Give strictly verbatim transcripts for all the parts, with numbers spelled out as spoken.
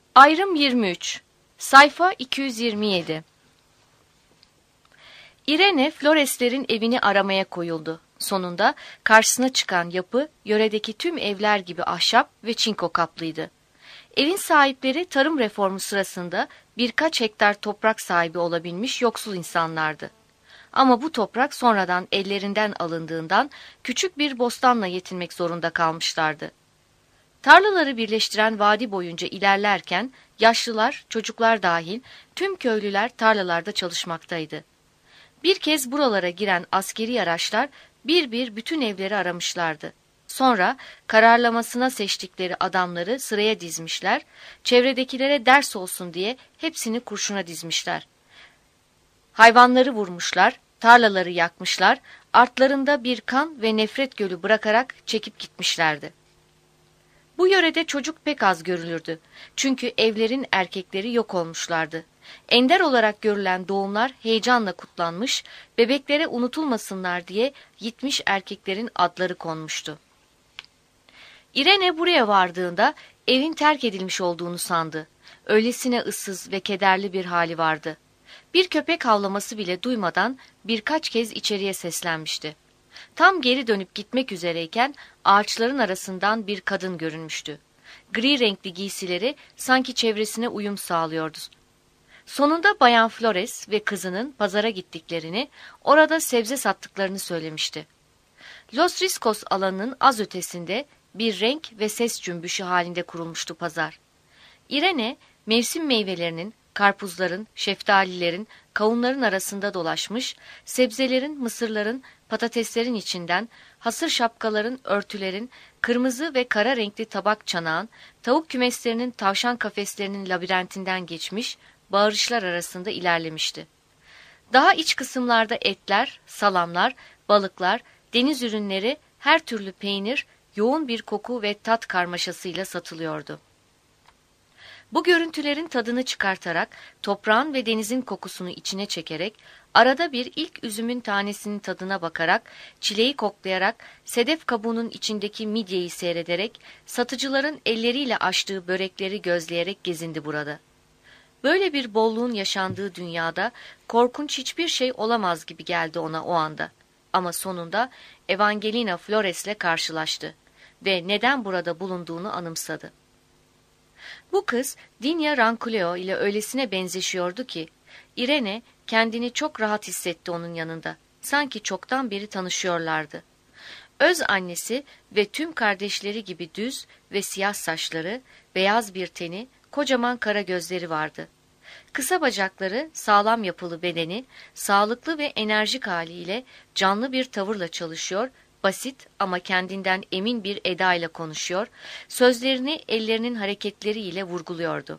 Ayrım yirmi üç. Sayfa iki yüz yirmi yedi. Irene, Flores'lerin evini aramaya koyuldu. Sonunda karşısına çıkan yapı, yöredeki tüm evler gibi ahşap ve çinko kaplıydı. Evin sahipleri tarım reformu sırasında birkaç hektar toprak sahibi olabilmiş yoksul insanlardı. Ama bu toprak sonradan ellerinden alındığından küçük bir bostanla yetinmek zorunda kalmışlardı. Tarlaları birleştiren vadi boyunca ilerlerken yaşlılar, çocuklar dahil tüm köylüler tarlalarda çalışmaktaydı. Bir kez buralara giren askeri araçlar bir bir bütün evleri aramışlardı. Sonra kararlamasına seçtikleri adamları sıraya dizmişler, çevredekilere ders olsun diye hepsini kurşuna dizmişler. Hayvanları vurmuşlar, tarlaları yakmışlar, artlarında bir kan ve nefret gölü bırakarak çekip gitmişlerdi. Bu yörede çocuk pek az görülürdü. Çünkü evlerin erkekleri yok olmuşlardı. Ender olarak görülen doğumlar heyecanla kutlanmış, bebeklere unutulmasınlar diye yitmiş erkeklerin adları konmuştu. Irene buraya vardığında evin terk edilmiş olduğunu sandı. Öylesine ıssız ve kederli bir hali vardı. Bir köpek havlaması bile duymadan birkaç kez içeriye seslenmişti. Tam geri dönüp gitmek üzereyken ağaçların arasından bir kadın görünmüştü. Gri renkli giysileri sanki çevresine uyum sağlıyordu. Sonunda Bayan Flores ve kızının pazara gittiklerini, orada sebze sattıklarını söylemişti. Los Riscos alanının az ötesinde bir renk ve ses cümbüşü halinde kurulmuştu pazar. Irene, mevsim meyvelerinin, karpuzların, şeftalilerin, kavunların arasında dolaşmış, sebzelerin, mısırların, patateslerin içinden, hasır şapkaların, örtülerin, kırmızı ve kara renkli tabak çanağın, tavuk kümeslerinin, tavşan kafeslerinin labirentinden geçmiş, bağırışlar arasında ilerlemişti. Daha iç kısımlarda etler, salamlar, balıklar, deniz ürünleri, her türlü peynir, yoğun bir koku ve tat karmaşasıyla satılıyordu. Bu görüntülerin tadını çıkartarak, toprağın ve denizin kokusunu içine çekerek, arada bir ilk üzümün tanesinin tadına bakarak, çileği koklayarak, sedef kabuğunun içindeki midyeyi seyrederek, satıcıların elleriyle açtığı börekleri gözleyerek gezindi burada. Böyle bir bolluğun yaşandığı dünyada korkunç hiçbir şey olamaz gibi geldi ona o anda. Ama sonunda Evangelina Flores'le karşılaştı ve neden burada bulunduğunu anımsadı. Bu kız Dinya Ranculeo ile öylesine benzeşiyordu ki, Irene kendini çok rahat hissetti onun yanında. Sanki çoktan beri tanışıyorlardı. Öz annesi ve tüm kardeşleri gibi düz ve siyah saçları, beyaz bir teni, kocaman kara gözleri vardı. Kısa bacakları, sağlam yapılı bedeni, sağlıklı ve enerjik haliyle canlı bir tavırla çalışıyor, basit ama kendinden emin bir edayla konuşuyor, sözlerini ellerinin hareketleriyle vurguluyordu.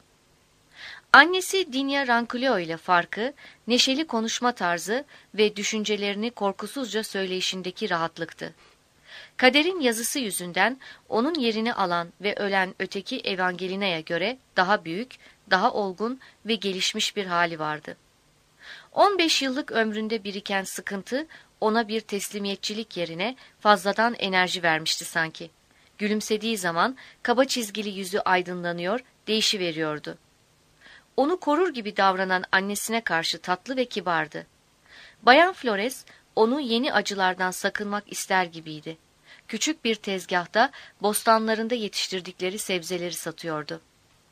Annesi Dinya Ranculeo ile farkı, neşeli konuşma tarzı ve düşüncelerini korkusuzca söyleyişindeki rahatlıktı. Kaderin yazısı yüzünden onun yerini alan ve ölen öteki Evangelina'ya göre daha büyük, daha olgun ve gelişmiş bir hali vardı. on beş yıllık ömründe biriken sıkıntı ona bir teslimiyetçilik yerine fazladan enerji vermişti sanki. Gülümsediği zaman kaba çizgili yüzü aydınlanıyor, değişiveriyordu. Onu korur gibi davranan annesine karşı tatlı ve kibardı. Bayan Flores onu yeni acılardan sakınmak ister gibiydi. Küçük bir tezgahta bostanlarında yetiştirdikleri sebzeleri satıyordu.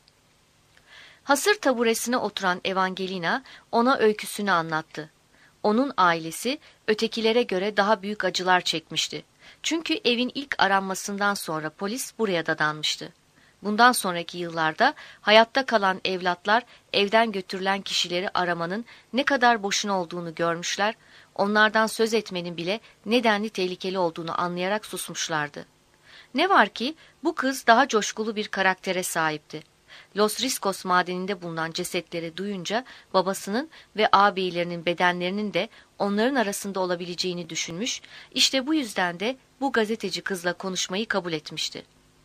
Hasır taburesine oturan Evangelina ona öyküsünü anlattı. Onun ailesi ötekilere göre daha büyük acılar çekmişti. Çünkü evin ilk aranmasından sonra polis buraya dadanmıştı. Bundan sonraki yıllarda hayatta kalan evlatlar evden götürülen kişileri aramanın ne kadar boşuna olduğunu görmüşler, onlardan söz etmenin bile nedenli tehlikeli olduğunu anlayarak susmuşlardı. Ne var ki bu kız daha coşkulu bir karaktere sahipti. Los Riscos madeninde bulunan cesetleri duyunca babasının ve ağabeylerinin bedenlerinin de onların arasında olabileceğini düşünmüş, işte bu yüzden de bu gazeteci kızla konuşmayı kabul etmişti.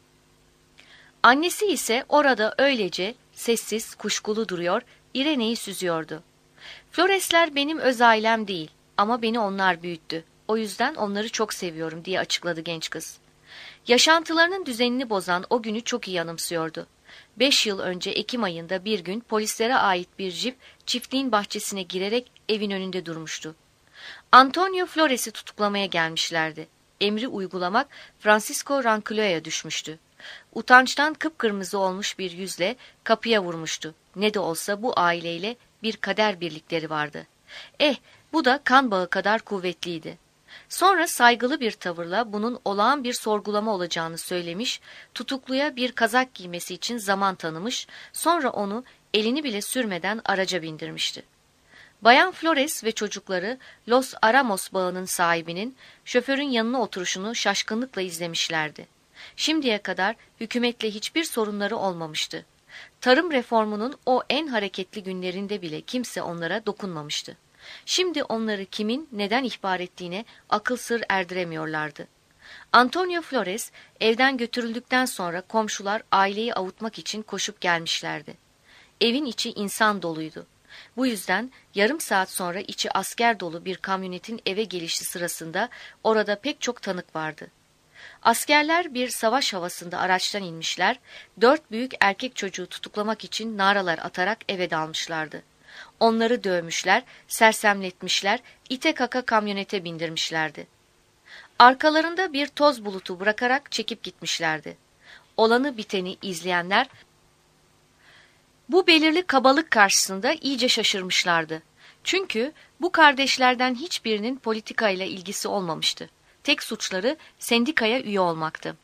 Annesi ise orada öylece sessiz, kuşkulu duruyor, Irene'yi süzüyordu. Floresler benim öz ailem değil ama beni onlar büyüttü. O yüzden onları çok seviyorum diye açıkladı genç kız. Yaşantılarının düzenini bozan o günü çok iyi anımsıyordu. Beş yıl önce Ekim ayında bir gün polislere ait bir jip çiftliğin bahçesine girerek evin önünde durmuştu. Antonio Flores'i tutuklamaya gelmişlerdi. Emri uygulamak Francisco Ronquillo'ya düşmüştü. Utançtan kıpkırmızı olmuş bir yüzle kapıya vurmuştu. Ne de olsa bu aileyle bir kader birlikleri vardı. Eh, bu da kan bağı kadar kuvvetliydi. Sonra saygılı bir tavırla bunun olağan bir sorgulama olacağını söylemiş, tutukluya bir kazak giymesi için zaman tanımış, sonra onu elini bile sürmeden araca bindirmişti. Bayan Flores ve çocukları Los Aramos bağının sahibinin şoförün yanına oturuşunu şaşkınlıkla izlemişlerdi. Şimdiye kadar hükümetle hiçbir sorunları olmamıştı. Tarım reformunun o en hareketli günlerinde bile kimse onlara dokunmamıştı. Şimdi onları kimin neden ihbar ettiğine akıl sır erdiremiyorlardı. Antonio Flores evden götürüldükten sonra komşular aileyi avutmak için koşup gelmişlerdi. Evin içi insan doluydu. Bu yüzden yarım saat sonra içi asker dolu bir kamyonetin eve gelişi sırasında orada pek çok tanık vardı. Askerler bir savaş havasında araçtan inmişler, dört büyük erkek çocuğu tutuklamak için naralar atarak eve dalmışlardı. Onları dövmüşler, sersemletmişler, ite kaka kamyonete bindirmişlerdi. Arkalarında bir toz bulutu bırakarak çekip gitmişlerdi. Olanı biteni izleyenler, bu belirli kabalık karşısında iyice şaşırmışlardı. Çünkü bu kardeşlerden hiçbirinin politikayla ilgisi olmamıştı. Tek suçları sendikaya üye olmaktı.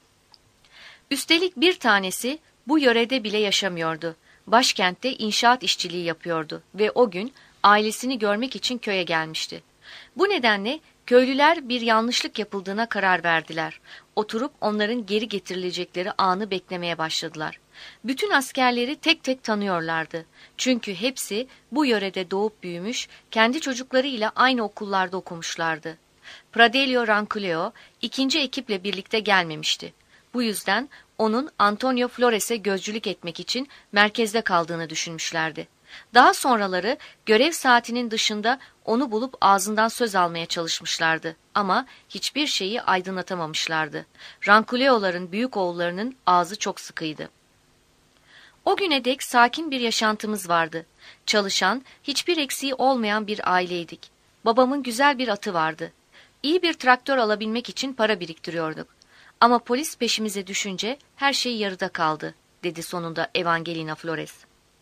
Üstelik bir tanesi bu yörede bile yaşamıyordu. Başkentte inşaat işçiliği yapıyordu ve o gün ailesini görmek için köye gelmişti. Bu nedenle köylüler bir yanlışlık yapıldığına karar verdiler. Oturup onların geri getirilecekleri anı beklemeye başladılar. Bütün askerleri tek tek tanıyorlardı. Çünkü hepsi bu yörede doğup büyümüş, kendi çocuklarıyla aynı okullarda okumuşlardı. Pradelio Ronquillo ikinci ekiple birlikte gelmemişti. Bu yüzden onun Antonio Flores'e gözcülük etmek için merkezde kaldığını düşünmüşlerdi. Daha sonraları görev saatinin dışında onu bulup ağzından söz almaya çalışmışlardı ama hiçbir şeyi aydınlatamamışlardı. Ronquillo'ların büyük oğullarının ağzı çok sıkıydı. O güne dek sakin bir yaşantımız vardı. Çalışan, hiçbir eksiği olmayan bir aileydik. Babamın güzel bir atı vardı. İyi bir traktör alabilmek için para biriktiriyorduk. Ama polis peşimize düşünce her şey yarıda kaldı, dedi sonunda Evangelina Flores.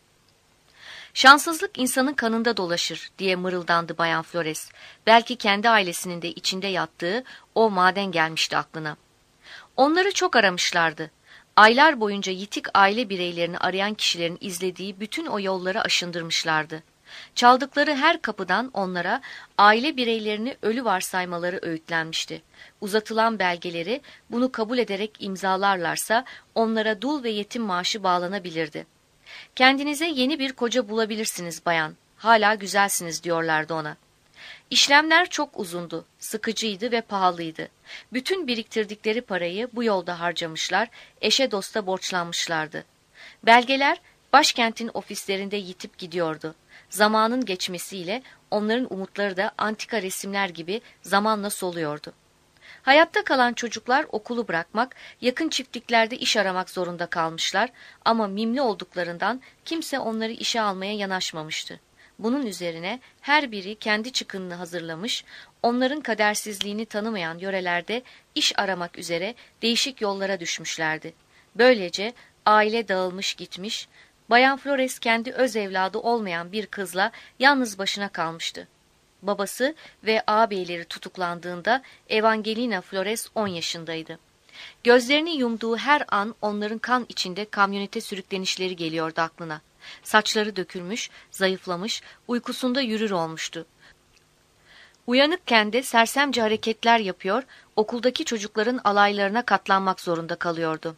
Şanssızlık insanın kanında dolaşır, diye mırıldandı Bayan Flores. Belki kendi ailesinin de içinde yattığı o maden gelmişti aklına. Onları çok aramışlardı. Aylar boyunca yitik aile bireylerini arayan kişilerin izlediği bütün o yolları aşındırmışlardı. Çaldıkları her kapıdan onlara aile bireylerini ölü varsaymaları öğütlenmişti. Uzatılan belgeleri bunu kabul ederek imzalarlarsa onlara dul ve yetim maaşı bağlanabilirdi. Kendinize yeni bir koca bulabilirsiniz bayan, hala güzelsiniz diyorlardı ona. İşlemler çok uzundu, sıkıcıydı ve pahalıydı. Bütün biriktirdikleri parayı bu yolda harcamışlar, eşe dosta borçlanmışlardı. Belgeler başkentin ofislerinde yitip gidiyordu. Zamanın geçmesiyle onların umutları da antika resimler gibi zamanla soluyordu. Hayatta kalan çocuklar okulu bırakmak, yakın çiftliklerde iş aramak zorunda kalmışlar ama mimli olduklarından kimse onları işe almaya yanaşmamıştı. Bunun üzerine her biri kendi çıkınını hazırlamış, onların kadersizliğini tanımayan yörelerde iş aramak üzere değişik yollara düşmüşlerdi. Böylece aile dağılmış gitmiş, Bayan Flores kendi öz evladı olmayan bir kızla yalnız başına kalmıştı. Babası ve ağabeyleri tutuklandığında Evangelina Flores on yaşındaydı. Gözlerini yumduğu her an onların kan içinde kamyonete sürüklenişleri geliyordu aklına. Saçları dökülmüş, zayıflamış, uykusunda yürür olmuştu. Uyanıkken de sersemce hareketler yapıyor, okuldaki çocukların alaylarına katlanmak zorunda kalıyordu.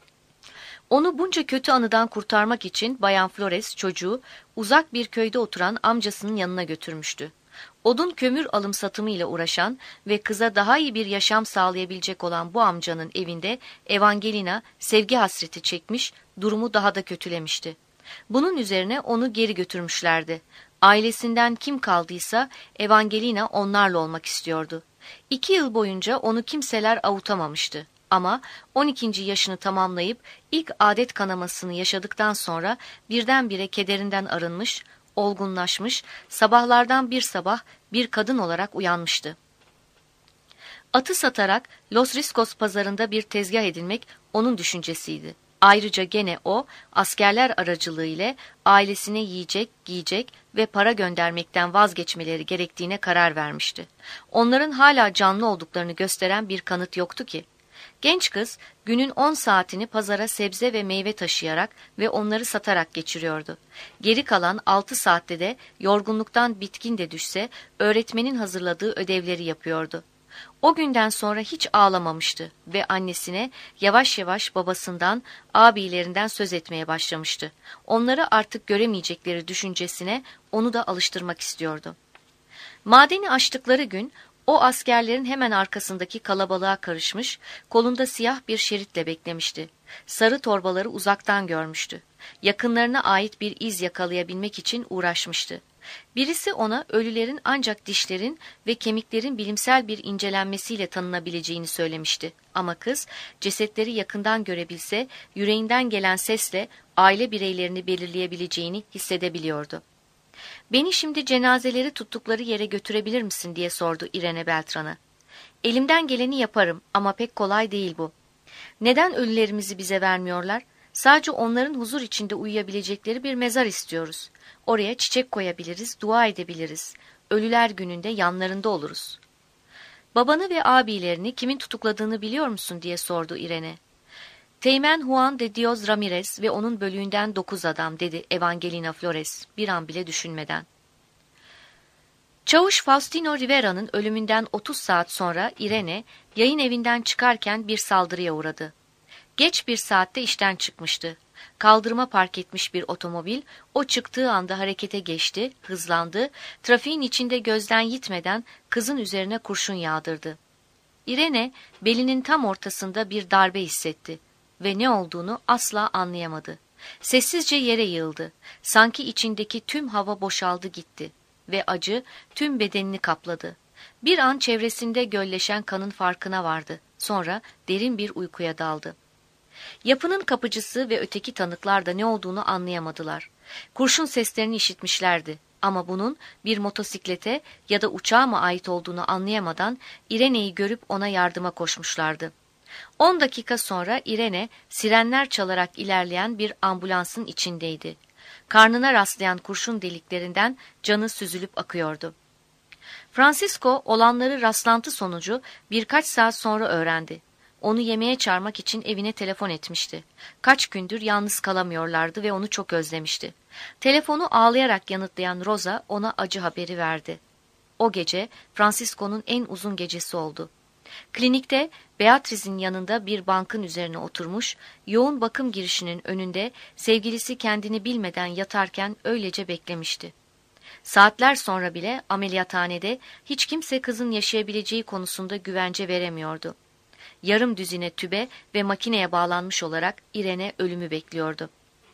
Onu bunca kötü anıdan kurtarmak için Bayan Flores çocuğu uzak bir köyde oturan amcasının yanına götürmüştü. Odun kömür alım satımı ile uğraşan ve kıza daha iyi bir yaşam sağlayabilecek olan bu amcanın evinde Evangelina sevgi hasreti çekmiş, durumu daha da kötülemişti. Bunun üzerine onu geri götürmüşlerdi. Ailesinden kim kaldıysa Evangelina onlarla olmak istiyordu. İki yıl boyunca onu kimseler avutamamıştı. Ama on ikinci yaşını tamamlayıp ilk adet kanamasını yaşadıktan sonra birdenbire kederinden arınmış, olgunlaşmış, sabahlardan bir sabah bir kadın olarak uyanmıştı. Atı satarak Los Riscos pazarında bir tezgah edinmek onun düşüncesiydi. Ayrıca gene o, askerler aracılığıyla ailesine yiyecek, giyecek ve para göndermekten vazgeçmeleri gerektiğine karar vermişti. Onların hala canlı olduklarını gösteren bir kanıt yoktu ki. Genç kız günün on saatini pazara sebze ve meyve taşıyarak ve onları satarak geçiriyordu. Geri kalan altı saatte de yorgunluktan bitkin de düşse öğretmenin hazırladığı ödevleri yapıyordu. O günden sonra hiç ağlamamıştı ve annesine yavaş yavaş babasından, abilerinden söz etmeye başlamıştı. Onları artık göremeyecekleri düşüncesine onu da alıştırmak istiyordu. Madeni açtıkları gün o askerlerin hemen arkasındaki kalabalığa karışmış, kolunda siyah bir şeritle beklemişti. Sarı torbaları uzaktan görmüştü. Yakınlarına ait bir iz yakalayabilmek için uğraşmıştı. Birisi ona ölülerin ancak dişlerin ve kemiklerin bilimsel bir incelenmesiyle tanınabileceğini söylemişti. Ama kız cesetleri yakından görebilse yüreğinden gelen sesle aile bireylerini belirleyebileceğini hissedebiliyordu. "Beni şimdi cenazeleri tuttukları yere götürebilir misin?" diye sordu Irene Beltran'a. "Elimden geleni yaparım ama pek kolay değil bu. Neden ölülerimizi bize vermiyorlar? Sadece onların huzur içinde uyuyabilecekleri bir mezar istiyoruz. Oraya çiçek koyabiliriz, dua edebiliriz. Ölüler gününde yanlarında oluruz." "Babanı ve abilerini kimin tutukladığını biliyor musun?" diye sordu Irene. "Teğmen Juan de Dios Ramirez ve onun bölüğünden dokuz adam," dedi Evangelina Flores bir an bile düşünmeden. Çavuş Faustino Rivera'nın ölümünden otuz saat sonra Irene yayın evinden çıkarken bir saldırıya uğradı. Geç bir saatte işten çıkmıştı. Kaldırıma park etmiş bir otomobil o çıktığı anda harekete geçti, hızlandı, trafiğin içinde gözden yitmeden kızın üzerine kurşun yağdırdı. Irene belinin tam ortasında bir darbe hissetti ve ne olduğunu asla anlayamadı. Sessizce yere yığıldı. Sanki içindeki tüm hava boşaldı gitti ve acı tüm bedenini kapladı. Bir an çevresinde gölleşen kanın farkına vardı. Sonra derin bir uykuya daldı. Yapının kapıcısı ve öteki tanıklar da ne olduğunu anlayamadılar. Kurşun seslerini işitmişlerdi ama bunun bir motosiklete ya da uçağa mı ait olduğunu anlayamadan Irene'yi görüp ona yardıma koşmuşlardı. On dakika sonra Irene sirenler çalarak ilerleyen bir ambulansın içindeydi. Karnına rastlayan kurşun deliklerinden canı süzülüp akıyordu. Francisco olanları rastlantı sonucu birkaç saat sonra öğrendi. Onu yemeğe çağırmak için evine telefon etmişti. Kaç gündür yalnız kalamıyorlardı ve onu çok özlemişti. Telefonu ağlayarak yanıtlayan Rosa ona acı haberi verdi. O gece Francisco'nun en uzun gecesi oldu. Klinikte Beatrice'in yanında bir bankın üzerine oturmuş, yoğun bakım girişinin önünde sevgilisi kendini bilmeden yatarken öylece beklemişti. Saatler sonra bile ameliyathanede hiç kimse kızın yaşayabileceği konusunda güvence veremiyordu. Yarım düzine tübe ve makineye bağlanmış olarak Irene ölümü bekliyordu.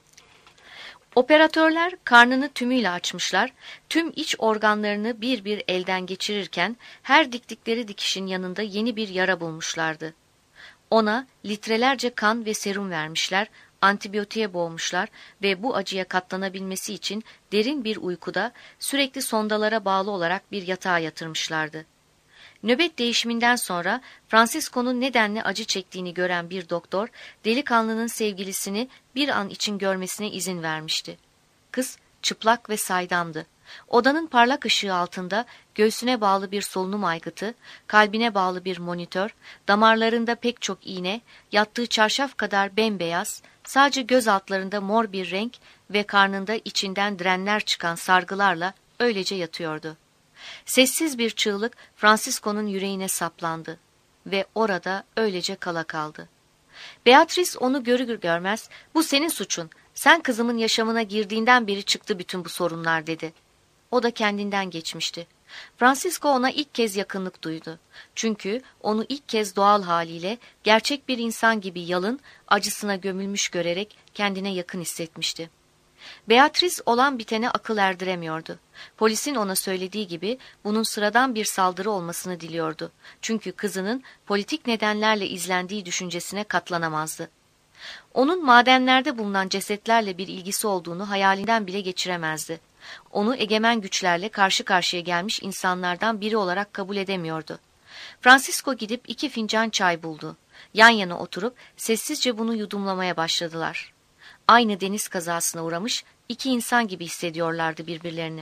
Operatörler karnını tümüyle açmışlar, tüm iç organlarını bir bir elden geçirirken her diktikleri dikişin yanında yeni bir yara bulmuşlardı. Ona litrelerce kan ve serum vermişler, antibiyotiğe boğmuşlar ve bu acıya katlanabilmesi için derin bir uykuda sürekli sondalara bağlı olarak bir yatağa yatırmışlardı. Nöbet değişiminden sonra Francisco'nun nedenle acı çektiğini gören bir doktor, delikanlının sevgilisini bir an için görmesine izin vermişti. Kız çıplak ve saydamdı. Odanın parlak ışığı altında göğsüne bağlı bir solunum aygıtı, kalbine bağlı bir monitör, damarlarında pek çok iğne, yattığı çarşaf kadar bembeyaz, sadece göz altlarında mor bir renk ve karnında içinden direnler çıkan sargılarla öylece yatıyordu. Sessiz bir çığlık Francisco'nun yüreğine saplandı ve orada öylece kala kaldı. Beatrice onu görür görmez, "Bu senin suçun, sen kızımın yaşamına girdiğinden beri çıktı bütün bu sorunlar," dedi. O da kendinden geçmişti. Francisco ona ilk kez yakınlık duydu. Çünkü onu ilk kez doğal haliyle, gerçek bir insan gibi yalın, acısına gömülmüş görerek kendine yakın hissetmişti. Beatrice olan bitene akıl erdiremiyordu. Polisin ona söylediği gibi bunun sıradan bir saldırı olmasını diliyordu. Çünkü kızının politik nedenlerle izlendiği düşüncesine katlanamazdı. Onun madenlerde bulunan cesetlerle bir ilgisi olduğunu hayalinden bile geçiremezdi. Onu egemen güçlerle karşı karşıya gelmiş insanlardan biri olarak kabul edemiyordu. Francisco gidip iki fincan çay buldu. Yan yana oturup sessizce bunu yudumlamaya başladılar. Aynı deniz kazasına uğramış iki insan gibi hissediyorlardı birbirlerini.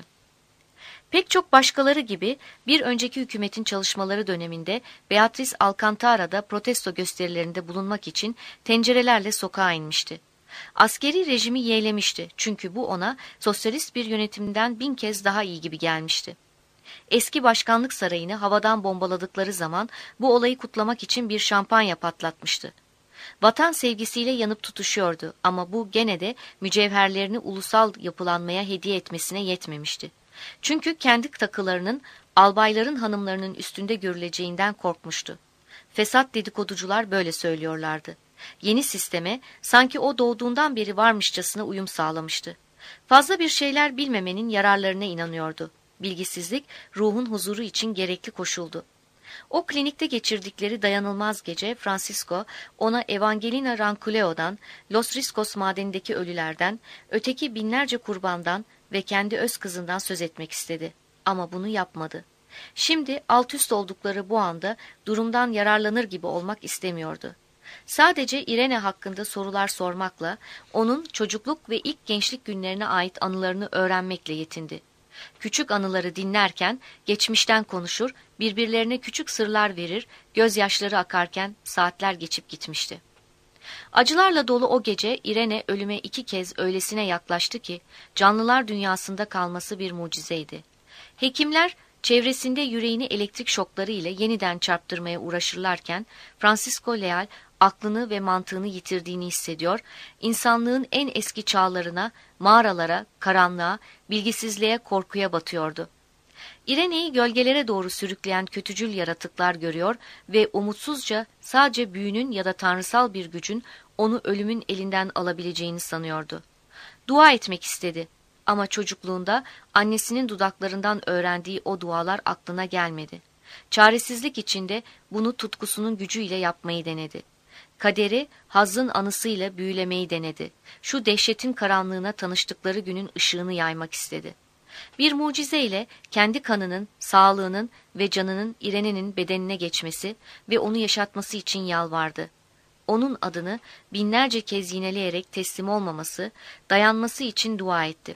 Pek çok başkaları gibi bir önceki hükümetin çalışmaları döneminde Beatriz Alcantara'da protesto gösterilerinde bulunmak için tencerelerle sokağa inmişti. Askeri rejimi yeğlemişti çünkü bu ona sosyalist bir yönetimden bin kez daha iyi gibi gelmişti. Eski başkanlık sarayını havadan bombaladıkları zaman bu olayı kutlamak için bir şampanya patlatmıştı. Vatan sevgisiyle yanıp tutuşuyordu ama bu gene de mücevherlerini ulusal yapılanmaya hediye etmesine yetmemişti. Çünkü kendi takılarının albayların hanımlarının üstünde görüleceğinden korkmuştu. Fesat dedikoducular böyle söylüyorlardı. Yeni sisteme sanki o doğduğundan beri varmışçasına uyum sağlamıştı. Fazla bir şeyler bilmemenin yararlarına inanıyordu. Bilgisizlik ruhun huzuru için gerekli koşuldu. O klinikte geçirdikleri dayanılmaz gece Francisco ona Evangelina Ranculeo'dan, Los Riscos madenindeki ölülerden, öteki binlerce kurbandan ve kendi öz kızından söz etmek istedi. Ama bunu yapmadı. Şimdi alt üst oldukları bu anda durumdan yararlanır gibi olmak istemiyordu. Sadece Irene hakkında sorular sormakla, onun çocukluk ve ilk gençlik günlerine ait anılarını öğrenmekle yetindi. Küçük anıları dinlerken geçmişten konuşur, birbirlerine küçük sırlar verir, gözyaşları akarken saatler geçip gitmişti. Acılarla dolu o gece Irene ölüme iki kez öylesine yaklaştı ki canlılar dünyasında kalması bir mucizeydi. Hekimler çevresinde yüreğini elektrik şokları ile yeniden çarptırmaya uğraşırlarken Francisco Leal aklını ve mantığını yitirdiğini hissediyor, insanlığın en eski çağlarına, mağaralara, karanlığa, bilgisizliğe, korkuya batıyordu. İrene'yi gölgelere doğru sürükleyen kötücül yaratıklar görüyor ve umutsuzca sadece büyünün ya da tanrısal bir gücün onu ölümün elinden alabileceğini sanıyordu. Dua etmek istedi ama çocukluğunda annesinin dudaklarından öğrendiği o dualar aklına gelmedi. Çaresizlik içinde bunu tutkusunun gücüyle yapmayı denedi. Kaderi hazzın anısıyla büyülemeyi denedi. Şu dehşetin karanlığına tanıştıkları günün ışığını yaymak istedi. Bir mucizeyle kendi kanının, sağlığının ve canının İrene'nin bedenine geçmesi ve onu yaşatması için yalvardı. Onun adını binlerce kez yineleyerek teslim olmaması, dayanması için dua etti.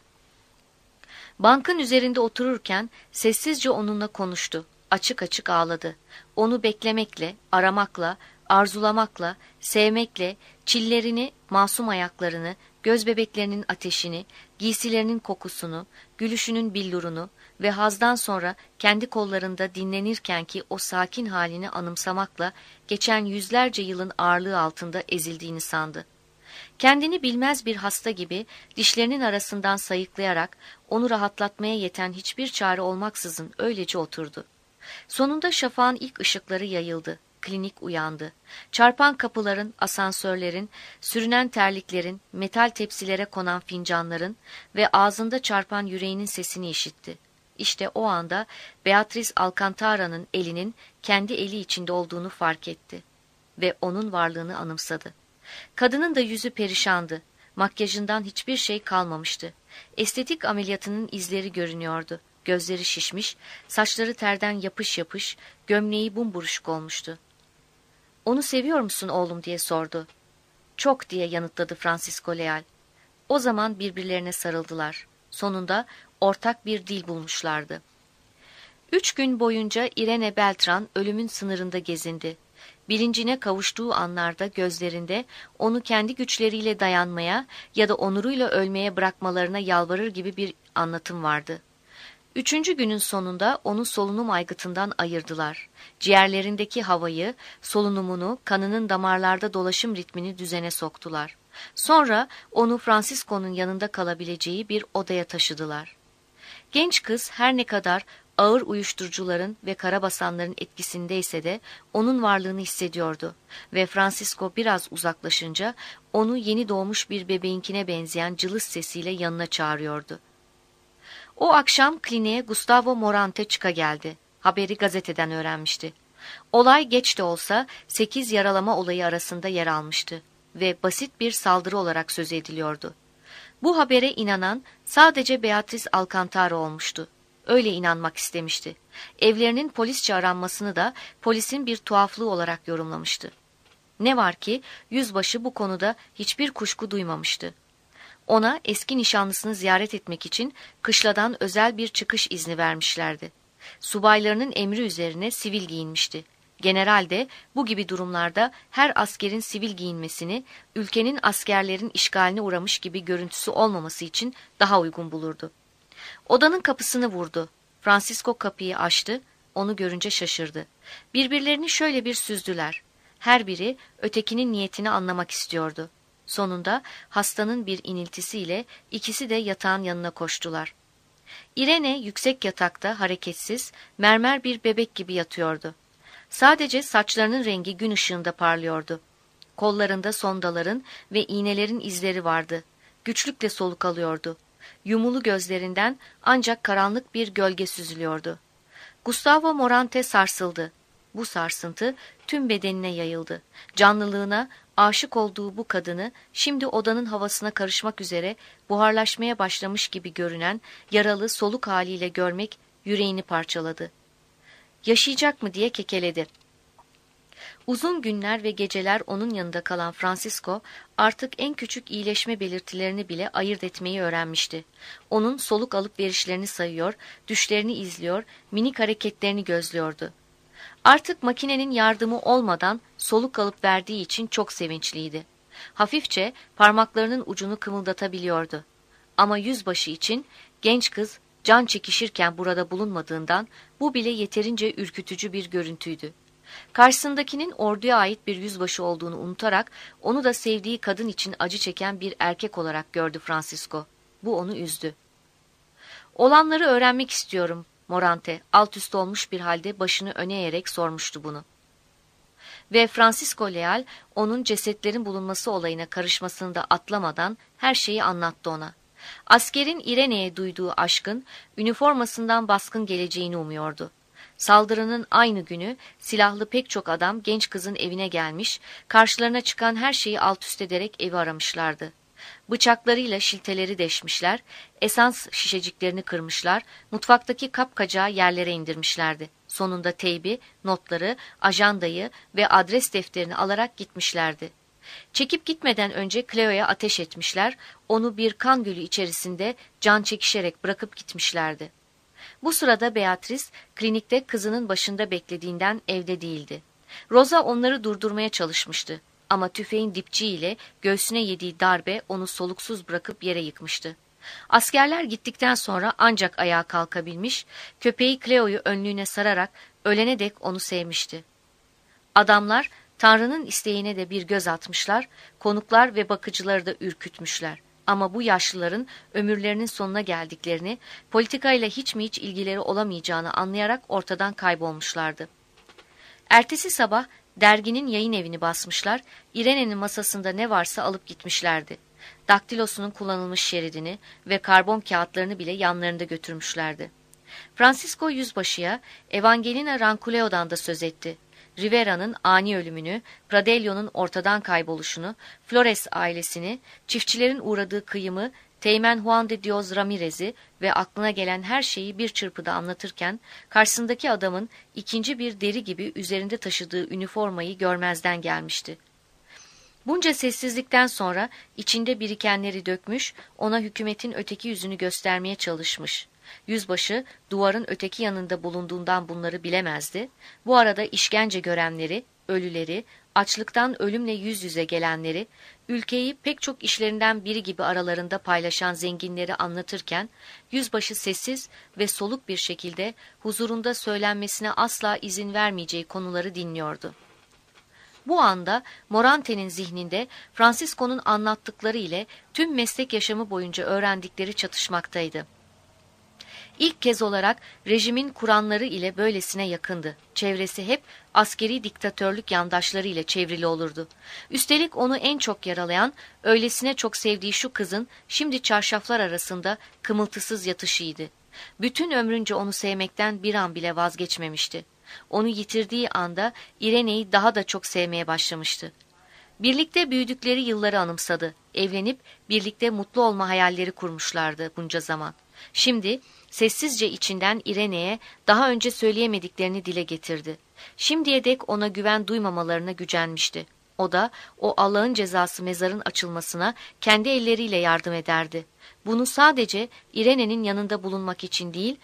Bankın üzerinde otururken sessizce onunla konuştu. Açık açık ağladı. Onu beklemekle, aramakla, arzulamakla, sevmekle, çillerini, masum ayaklarını, göz bebeklerinin ateşini, giysilerinin kokusunu, gülüşünün billurunu ve hazdan sonra kendi kollarında dinlenirkenki o sakin halini anımsamakla geçen yüzlerce yılın ağırlığı altında ezildiğini sandı. Kendini bilmez bir hasta gibi dişlerinin arasından sayıklayarak onu rahatlatmaya yeten hiçbir çare olmaksızın öylece oturdu. Sonunda şafağın ilk ışıkları yayıldı. Klinik uyandı. Çarpan kapıların, asansörlerin, sürünen terliklerin, metal tepsilere konan fincanların ve ağzında çarpan yüreğinin sesini işitti. İşte o anda Beatriz Alcantara'nın elinin kendi eli içinde olduğunu fark etti ve onun varlığını anımsadı. Kadının da yüzü perişandı. Makyajından hiçbir şey kalmamıştı. Estetik ameliyatının izleri görünüyordu. Gözleri şişmiş, saçları terden yapış yapış, gömleği bumburuşuk olmuştu. "Onu seviyor musun oğlum?" diye sordu. "Çok," diye yanıtladı Francisco Leal. O zaman birbirlerine sarıldılar. Sonunda ortak bir dil bulmuşlardı. Üç gün boyunca Irene Beltran ölümün sınırında gezindi. Bilincine kavuştuğu anlarda gözlerinde onu kendi güçleriyle dayanmaya ya da onuruyla ölmeye bırakmalarına yalvarır gibi bir anlatım vardı. Üçüncü günün sonunda onu solunum aygıtından ayırdılar. Ciğerlerindeki havayı, solunumunu, kanının damarlarda dolaşım ritmini düzene soktular. Sonra onu Francisco'nun yanında kalabileceği bir odaya taşıdılar. Genç kız her ne kadar ağır uyuşturucuların ve karabasanların etkisindeyse de onun varlığını hissediyordu ve Francisco biraz uzaklaşınca onu yeni doğmuş bir bebeğinkine benzeyen cılız sesiyle yanına çağırıyordu. O akşam kliniğe Gustavo Morante çıka geldi. Haberi gazeteden öğrenmişti. Olay geç de olsa sekiz yaralama olayı arasında yer almıştı ve basit bir saldırı olarak söz ediliyordu. Bu habere inanan sadece Beatriz Alcantara olmuştu. Öyle inanmak istemişti. Evlerinin polisçe aranmasını da polisin bir tuhaflığı olarak yorumlamıştı. Ne var ki yüzbaşı bu konuda hiçbir kuşku duymamıştı. Ona eski nişanlısını ziyaret etmek için kışladan özel bir çıkış izni vermişlerdi. Subaylarının emri üzerine sivil giyinmişti. General de bu gibi durumlarda her askerin sivil giyinmesini, ülkenin askerlerin işgaline uğramış gibi görüntüsü olmaması için daha uygun bulurdu. Odanın kapısını vurdu. Francisco kapıyı açtı, onu görünce şaşırdı. Birbirlerini şöyle bir süzdüler. Her biri ötekinin niyetini anlamak istiyordu. Sonunda hastanın bir iniltisiyle ikisi de yatağın yanına koştular. Irene yüksek yatakta hareketsiz, mermer bir bebek gibi yatıyordu. Sadece saçlarının rengi gün ışığında parlıyordu. Kollarında sondaların ve iğnelerin izleri vardı. Güçlükle soluk alıyordu. Yumulu gözlerinden ancak karanlık bir gölge süzülüyordu. Gustavo Morante sarsıldı. Bu sarsıntı tüm bedenine yayıldı. Canlılığına, aşık olduğu bu kadını şimdi odanın havasına karışmak üzere buharlaşmaya başlamış gibi görünen yaralı soluk haliyle görmek yüreğini parçaladı. Yaşayacak mı diye kekeledi. Uzun günler ve geceler onun yanında kalan Francisco artık en küçük iyileşme belirtilerini bile ayırt etmeyi öğrenmişti. Onun soluk alıp verişlerini sayıyor, düşlerini izliyor, minik hareketlerini gözlüyordu. Artık makinenin yardımı olmadan soluk alıp verdiği için çok sevinçliydi. Hafifçe parmaklarının ucunu kımıldatabiliyordu. Ama yüzbaşı için genç kız can çekişirken burada bulunmadığından bu bile yeterince ürkütücü bir görüntüydü. Karşısındakinin orduya ait bir yüzbaşı olduğunu unutarak onu da sevdiği kadın için acı çeken bir erkek olarak gördü Francisco. Bu onu üzdü. Olanları öğrenmek istiyorum. Morante alt üst olmuş bir halde başını öne eğerek sormuştu bunu. Ve Francisco Leal onun cesetlerin bulunması olayına karışmasını da atlamadan her şeyi anlattı ona. Askerin Irene'ye duyduğu aşkın üniformasından baskın geleceğini umuyordu. Saldırının aynı günü silahlı pek çok adam genç kızın evine gelmiş, karşılarına çıkan her şeyi alt üst ederek evi aramışlardı. Bıçaklarıyla şilteleri deşmişler, esans şişeciklerini kırmışlar, mutfaktaki kapkacağı yerlere indirmişlerdi. Sonunda teybi, notları, ajandayı ve adres defterini alarak gitmişlerdi. Çekip gitmeden önce Cleo'ya ateş etmişler, onu bir kan gölü içerisinde can çekişerek bırakıp gitmişlerdi. Bu sırada Beatriz, klinikte kızının başında beklediğinden evde değildi. Rosa onları durdurmaya çalışmıştı. Ama tüfeğin dipçiğiyle göğsüne yediği darbe onu soluksuz bırakıp yere yıkmıştı. Askerler gittikten sonra ancak ayağa kalkabilmiş, köpeği Cleo'yu önlüğüne sararak ölene dek onu sevmişti. Adamlar Tanrı'nın isteğine de bir göz atmışlar, konuklar ve bakıcıları da ürkütmüşler. Ama bu yaşlıların ömürlerinin sonuna geldiklerini, politikayla hiç mi hiç ilgileri olamayacağını anlayarak ortadan kaybolmuşlardı. Ertesi sabah derginin yayın evini basmışlar, Irene'nin masasında ne varsa alıp gitmişlerdi. Daktilosunun kullanılmış şeridini ve karbon kağıtlarını bile yanlarında götürmüşlerdi. Francisco yüzbaşıya Evangelina Ranculeo'dan da söz etti. Rivera'nın ani ölümünü, Pradelio'nun ortadan kayboluşunu, Flores ailesini, çiftçilerin uğradığı kıyımı, Teğmen Juan de Dios Ramirez'i ve aklına gelen her şeyi bir çırpıda anlatırken, karşısındaki adamın ikinci bir deri gibi üzerinde taşıdığı üniformayı görmezden gelmişti. Bunca sessizlikten sonra içinde birikenleri dökmüş, ona hükümetin öteki yüzünü göstermeye çalışmış. Yüzbaşı duvarın öteki yanında bulunduğundan bunları bilemezdi. Bu arada işkence görenleri, ölüleri, açlıktan ölümle yüz yüze gelenleri, ülkeyi pek çok işlerinden biri gibi aralarında paylaşan zenginleri anlatırken, yüzbaşı sessiz ve soluk bir şekilde huzurunda söylenmesine asla izin vermeyeceği konuları dinliyordu. Bu anda Morante'nin zihninde Francisco'nun anlattıkları ile tüm meslek yaşamı boyunca öğrendikleri çatışmaktaydı. İlk kez olarak rejimin kuranları ile böylesine yakındı. Çevresi hep askeri diktatörlük yandaşları ile çevrili olurdu. Üstelik onu en çok yaralayan, öylesine çok sevdiği şu kızın şimdi çarşaflar arasında kımıltısız yatışıydı. Bütün ömrünce onu sevmekten bir an bile vazgeçmemişti. Onu yitirdiği anda İrene'yi daha da çok sevmeye başlamıştı. Birlikte büyüdükleri yılları anımsadı. Evlenip birlikte mutlu olma hayalleri kurmuşlardı bunca zaman. Şimdi sessizce içinden İrene'ye daha önce söyleyemediklerini dile getirdi. Şimdiye dek ona güven duymamalarına gücenmişti. O da o Allah'ın cezası mezarın açılmasına kendi elleriyle yardım ederdi. Bunu sadece İrene'nin yanında bulunmak için değil,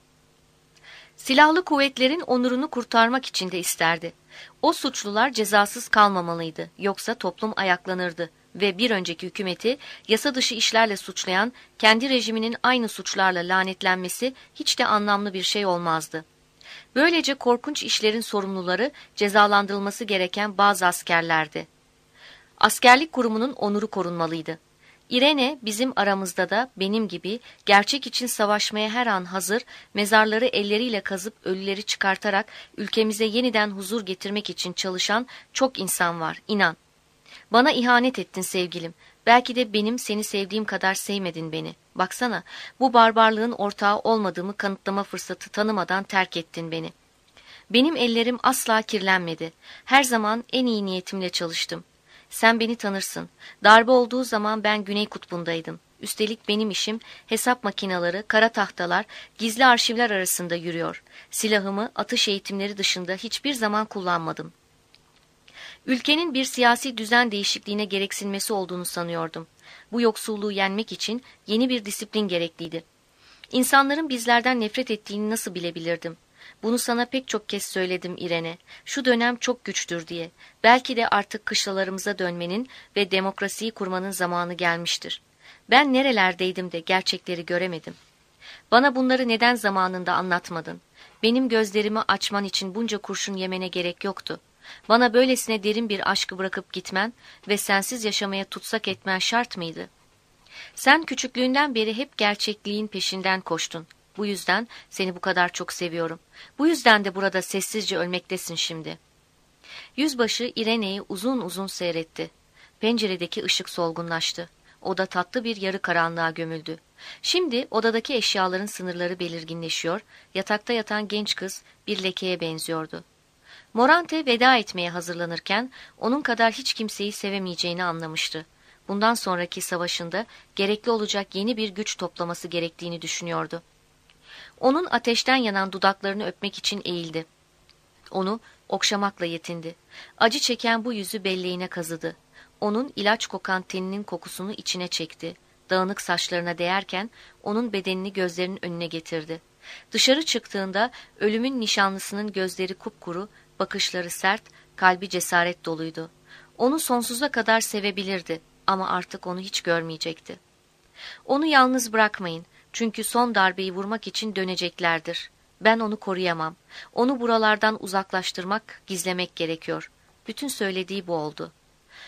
silahlı kuvvetlerin onurunu kurtarmak için de isterdi. O suçlular cezasız kalmamalıydı, yoksa toplum ayaklanırdı ve bir önceki hükümeti yasa dışı işlerle suçlayan kendi rejiminin aynı suçlarla lanetlenmesi hiç de anlamlı bir şey olmazdı. Böylece korkunç işlerin sorumluları cezalandırılması gereken bazı askerlerdi. Askerlik kurumunun onuru korunmalıydı. İrene bizim aramızda da benim gibi gerçek için savaşmaya her an hazır, mezarları elleriyle kazıp ölüleri çıkartarak ülkemize yeniden huzur getirmek için çalışan çok insan var, inan. Bana ihanet ettin sevgilim. Belki de benim seni sevdiğim kadar sevmedin beni. Baksana, bu barbarlığın ortağı olmadığımı kanıtlama fırsatı tanımadan terk ettin beni. Benim ellerim asla kirlenmedi. Her zaman en iyi niyetimle çalıştım. Sen beni tanırsın. Darbe olduğu zaman ben Güney Kutbu'ndaydım. Üstelik benim işim hesap makineleri, kara tahtalar, gizli arşivler arasında yürüyor. Silahımı atış eğitimleri dışında hiçbir zaman kullanmadım. Ülkenin bir siyasi düzen değişikliğine gereksinmesi olduğunu sanıyordum. Bu yoksulluğu yenmek için yeni bir disiplin gerekliydi. İnsanların bizlerden nefret ettiğini nasıl bilebilirdim? Bunu sana pek çok kez söyledim İrene. Şu dönem çok güçtür diye. Belki de artık kışlalarımıza dönmenin ve demokrasiyi kurmanın zamanı gelmiştir. Ben nerelerdeydim de gerçekleri göremedim. Bana bunları neden zamanında anlatmadın? Benim gözlerimi açman için bunca kurşun yemene gerek yoktu. Bana böylesine derin bir aşkı bırakıp gitmen ve sensiz yaşamaya tutsak etmen şart mıydı? Sen küçüklüğünden beri hep gerçekliğin peşinden koştun. Bu yüzden seni bu kadar çok seviyorum. Bu yüzden de burada sessizce ölmektesin şimdi. Yüzbaşı İrene'yi uzun uzun seyretti. Penceredeki ışık solgunlaştı. Oda tatlı bir yarı karanlığa gömüldü. Şimdi odadaki eşyaların sınırları belirginleşiyor, yatakta yatan genç kız bir lekeye benziyordu. Morante veda etmeye hazırlanırken onun kadar hiç kimseyi sevemeyeceğini anlamıştı. Bundan sonraki savaşında gerekli olacak yeni bir güç toplaması gerektiğini düşünüyordu. Onun ateşten yanan dudaklarını öpmek için eğildi. Onu okşamakla yetindi. Acı çeken bu yüzü belleğine kazıdı. Onun ilaç kokan teninin kokusunu içine çekti. Dağınık saçlarına değerken onun bedenini gözlerinin önüne getirdi. Dışarı çıktığında ölümün nişanlısının gözleri kupkuru, bakışları sert, kalbi cesaret doluydu. Onu sonsuza kadar sevebilirdi ama artık onu hiç görmeyecekti. Onu yalnız bırakmayın, çünkü son darbeyi vurmak için döneceklerdir. Ben onu koruyamam. Onu buralardan uzaklaştırmak, gizlemek gerekiyor. Bütün söylediği bu oldu.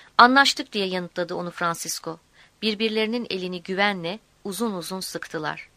Anlaştık diye yanıtladı onu Francisco. Birbirlerinin elini güvenle uzun uzun sıktılar.